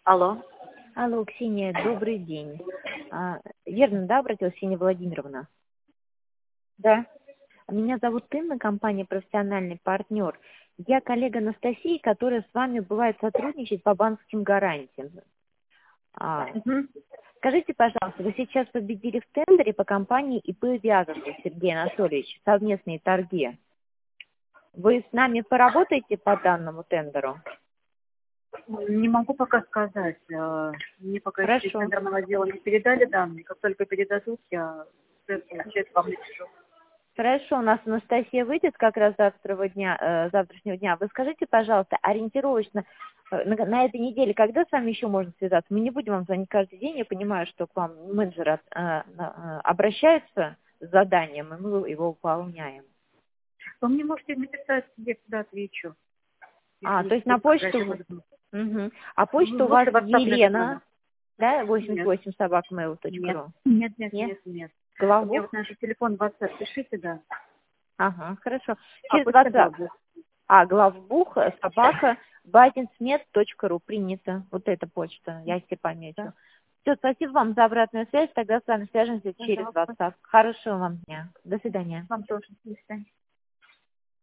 Алло. Алло, Ксения, добрый день. Верно, да, обратилась Ксения Владимировна? Да. Меня зовут Инна, компания «Профессиональный партнер». Я коллега Анастасии, которая с вами бывает сотрудничать по банковским гарантиям. Мгм. Скажите, пожалуйста, вы сейчас победили в тендере по компании ИП Вязов Сергей Анатольевич, совместные торги. Вы с нами поработаете по данному тендеру? Не могу пока сказать. Мне пока еще из Хорошо. тендерного отдела не передали данные. Как только передадут, я все вам напишу. Хорошо, у нас Анастасия выйдет как раз завтрашнего дня. Вы скажите, пожалуйста, ориентировочно на этой неделе, когда с вами еще можно связаться? Мы не будем вам звонить каждый день, я понимаю, что к вам менеджеры обращаются с заданием, и мы его выполняем. Вы мне можете написать, я всегда отвечу. Если То есть на будет какая-то почту... возможность. Угу. А почта у вас Лучше WhatsApp написать. Елена, да, Нет. 88 Нет. @mail.ru. Нет, нет, Нет? нет, нет. У меня Главбух? вот наш телефон WhatsApp, пишите, да. Ага, хорошо. А Через почта WhatsApp. главбух. Главбух, собака, базинсмет.ру. Принято. Вот эта почта. Я себе помечу. Да. Все, спасибо вам за обратную связь. Тогда с вами свяжемся через Пожалуйста. WhatsApp. Хорошего вам дня. До свидания. Вам тоже. До свидания.